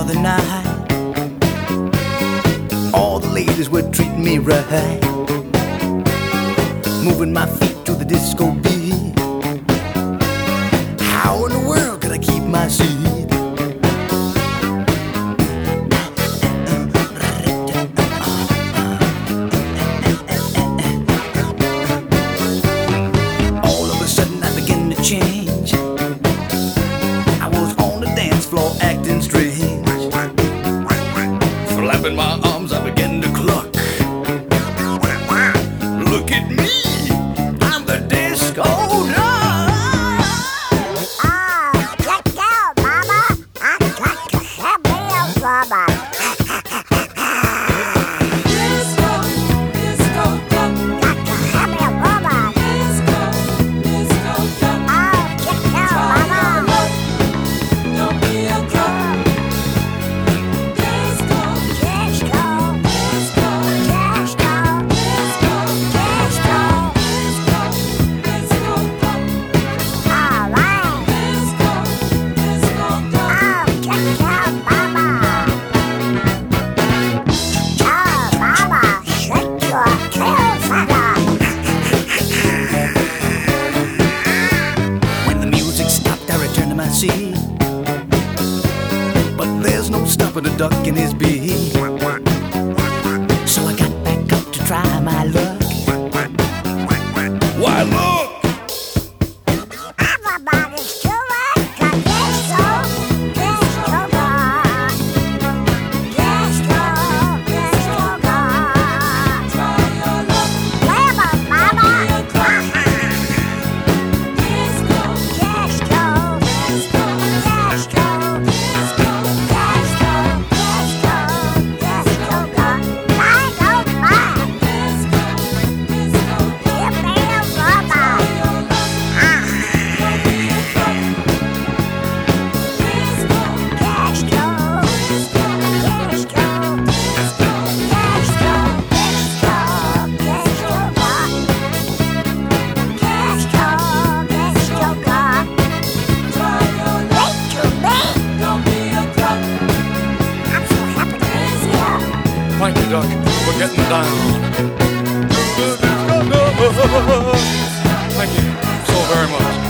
other night. All the ladies were treating me right, moving my feet to the disco beat. How in the world could I keep my seat? All of a sudden I began to change. I was on the dance floor acting strange. Flapping my arms I began to cluck. Look at me, I'm the disco duck. Oh, get down, mama. I got to have me a rubber. Disco, disco duck. Got to have me a rubber. Disco, disco duck. Oh, get down, mama. Don't be a drunk. Disco, Disco, disco, disco, disco, disco. disco duck. All right. Disco, disco duck. Oh, get down, mama. Oh, mama, shake your tail feather. When the music stopped, I returned to my seat. But there's no stopping a duck in his beat. So I got back up to try my luck. Why look! Everybody's doing the disco, disco rock. Disco, disco rock. Try your luck. Grab 'em, mama. Disco, Disco, disco, disco, disco, disco, disco rock. I don't mind. disco, disco duck. Give me a rubber. Your luck. Don't be a drunk. Disco, Disco, disco, disco, disco, disco rock. Disco, disco rock. try your luck. Wait to me. Don't be a drunk. I'm so happy to be here. Thank you, Duck, for getting down. Thank you so very much.